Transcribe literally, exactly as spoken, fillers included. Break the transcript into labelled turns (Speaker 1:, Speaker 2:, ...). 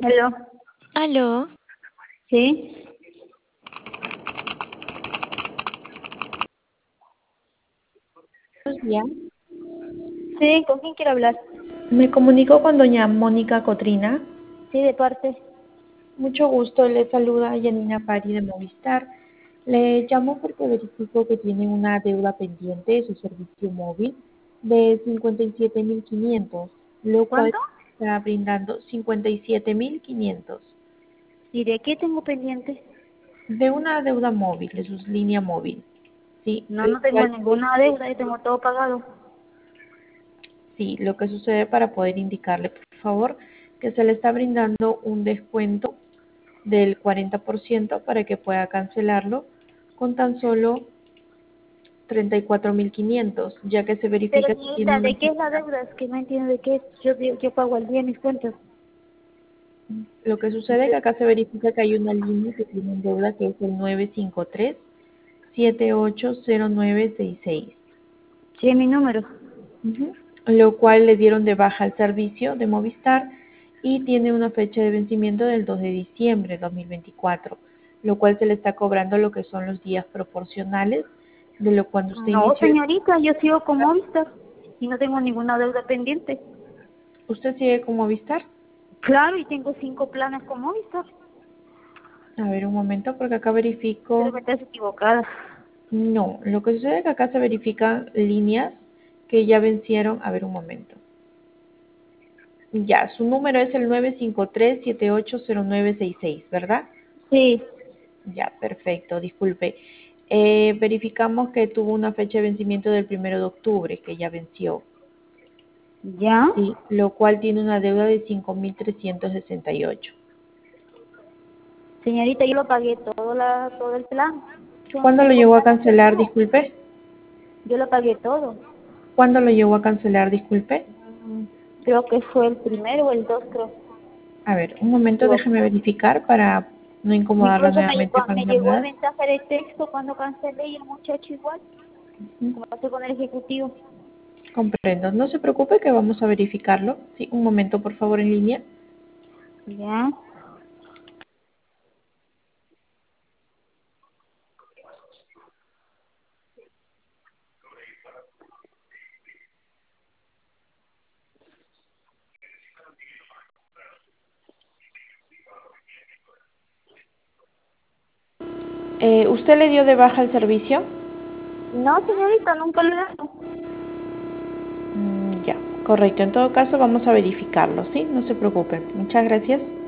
Speaker 1: Aló,
Speaker 2: Aló,
Speaker 1: ¿sí?
Speaker 3: Buenos días.
Speaker 1: Sí, ¿con quién quiero hablar?
Speaker 3: Me comunico con doña Mónica Cotrina.
Speaker 1: Sí, de parte.
Speaker 3: Mucho gusto, le saluda Yanina Pari de Movistar. Le llamo porque verifico que tiene una deuda pendiente de su servicio móvil de cincuenta y siete mil quinientos, lo cual
Speaker 1: ¿Cuánto?
Speaker 3: está brindando cincuenta y siete mil quinientos
Speaker 1: ¿Y de qué tengo pendiente?
Speaker 3: de una deuda móvil, de su línea móvil. Sí,
Speaker 1: No,
Speaker 3: lo
Speaker 1: no tengo
Speaker 3: cual
Speaker 1: ninguna deuda, yo tengo todo pagado.
Speaker 3: Sí, lo que sucede para poder indicarle, por favor, que se le está brindando un descuento del cuarenta por ciento para que pueda cancelarlo con tan solo treinta y cuatro mil quinientos, ya que se
Speaker 1: Pero
Speaker 3: verifica que tiene
Speaker 1: señorita,
Speaker 3: una
Speaker 1: ¿de qué es la
Speaker 3: antigüedad.
Speaker 1: deuda? Es que no entiendo de qué es. Yo, yo, yo pago al día mis cuentas.
Speaker 3: Lo que sucede es que acá se verifica que hay una línea que tiene en deuda que es el nueve cinco tres, siete ocho cero nueve seis seis.
Speaker 1: Sí, es mi número.
Speaker 3: Ujú. Lo cual le dieron de baja al servicio de Movistar y tiene una fecha de vencimiento del dos de diciembre de dos mil veinticuatro, lo cual se le está cobrando lo que son los días proporcionales de lo cuando usted
Speaker 1: No,
Speaker 3: inició.
Speaker 1: señorita, yo sigo con Movistar y no tengo ninguna deuda pendiente.
Speaker 3: ¿Usted sigue con Movistar?
Speaker 1: Claro, y tengo cinco planes con Movistar.
Speaker 3: A ver, un momento, porque acá
Speaker 1: Creo
Speaker 3: verifico.
Speaker 1: que estás equivocada.
Speaker 3: No, lo que sucede es que acá se verifican líneas que ya vencieron. A ver, un momento. Ya, su número es el nueve cinco tres, siete ocho cero nueve seis seis, ¿verdad?
Speaker 1: Sí.
Speaker 3: Ya, perfecto, disculpe. Eh, verificamos que tuvo una fecha de vencimiento del primero de octubre, que ya venció,
Speaker 1: ¿Ya?
Speaker 3: sí, lo cual tiene una deuda de cinco mil trescientos sesenta y ocho.
Speaker 1: Señorita, yo lo pagué todo, la, todo el plan. Son
Speaker 3: ¿Cuándo lo
Speaker 1: cinco
Speaker 3: llegó a
Speaker 1: planes que
Speaker 3: cancelar,
Speaker 1: tengo.
Speaker 3: disculpe?
Speaker 1: Yo lo pagué todo.
Speaker 3: ¿Cuándo lo llegó a cancelar, disculpe?
Speaker 1: Mm, Creo que fue el primero o el dos, creo.
Speaker 3: A ver, un momento,
Speaker 1: Digo,
Speaker 3: déjeme verificar para no incomodarla
Speaker 1: incluso me
Speaker 3: nuevamente
Speaker 1: llegó,
Speaker 3: con
Speaker 1: me llegó el
Speaker 3: llamadas.
Speaker 1: mensaje de texto cuando cancelé y el muchacho igual,
Speaker 3: Ujú.
Speaker 1: como hace con el ejecutivo.
Speaker 3: Comprendo, no se preocupe que vamos a verificarlo. Sí, un momento, por favor, en línea.
Speaker 1: ¿Ya?
Speaker 3: Eh, ¿Usted le dio de baja el servicio?
Speaker 1: No, señorita, nunca lo he dado.
Speaker 3: Mm, ya, correcto. En todo caso, vamos a verificarlo, ¿sí? No se preocupe. Muchas gracias.